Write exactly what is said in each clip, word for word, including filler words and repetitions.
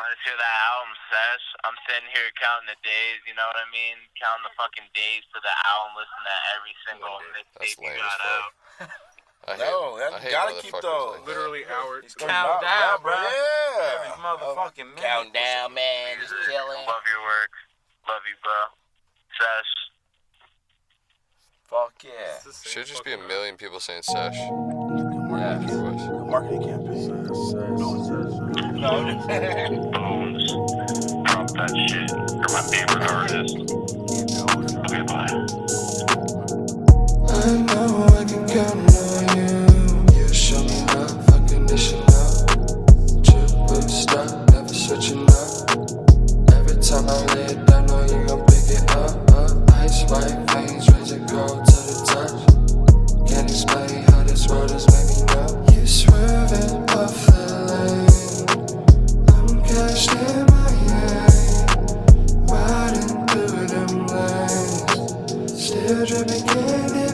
let's hear that album, Sesh. I'm sitting here counting the days, you know what I mean? Counting the fucking days to the album, listening to every single mixtape you got out. I hate, no, I you hate gotta keep like those. That. Literally hours. Count down, bro. Yeah. Every motherfucking minute. Count down, man. Just chilling. Love your work. Love you, bro. Sesh. Fuck yeah. Should just be a million people saying Sesh. Yeah. Marketing campaign. Bones. Drop that shit. You're my favorite artist. Okay, bye. I know I can count on you. You show me love, unconditional. Triple stop, never switching up. Every time I lay it down, know you gon' pick it up. up. Ice white veins, razor gold to the touch. Can't explain how this world has made me know. You swerving off the lane. I'm cashed in my hand, riding through them lanes. Still dripping candy.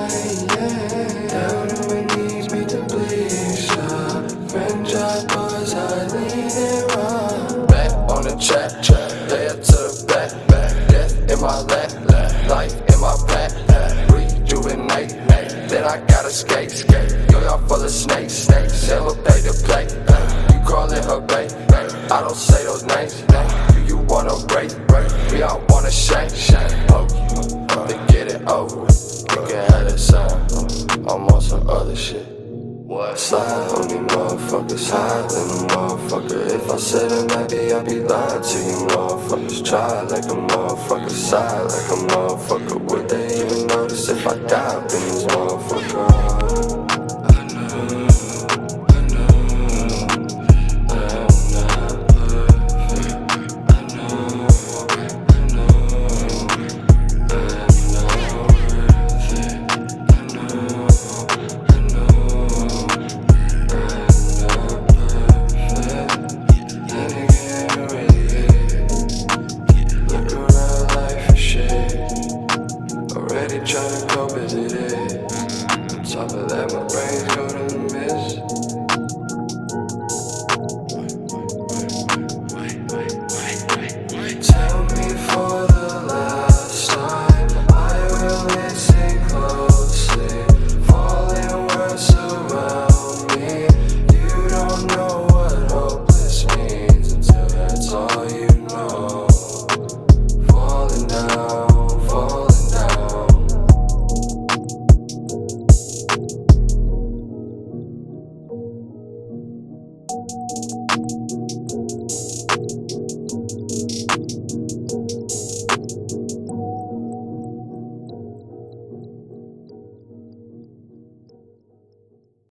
Down on my knees, beat the bleed. Stop. French eye boys, I lean it raw. Back on the track, track. Lay up to the back, back. Death in my lap, lap. Life in my back, back. Rejuvenate, nate. Then I gotta skate, skate. Yo, y'all full of snakes, snakes. Never pay to play. You callin' her babe, I don't say those names. Do you wanna break, break? We all wanna shake, shake. Oh, then get it over with. You can have that sound, I'm on some other shit. What? Slide on me motherfuckers, hide than a motherfucker. If I said it, maybe I'd be lying to you motherfuckers. Try like a motherfucker, side like a motherfucker. Would they even notice if I die up in this motherfucker?